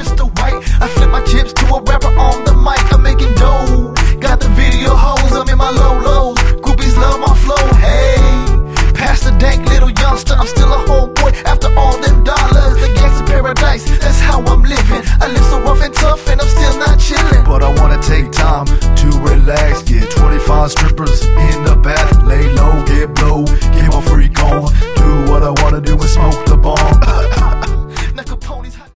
crystal white. I flip my chips to a rapper on the mic. I'm making dough. Got the video hoes, I'm in my low lows. Groupies love my flow. Hey, past the dank little youngster, I'm still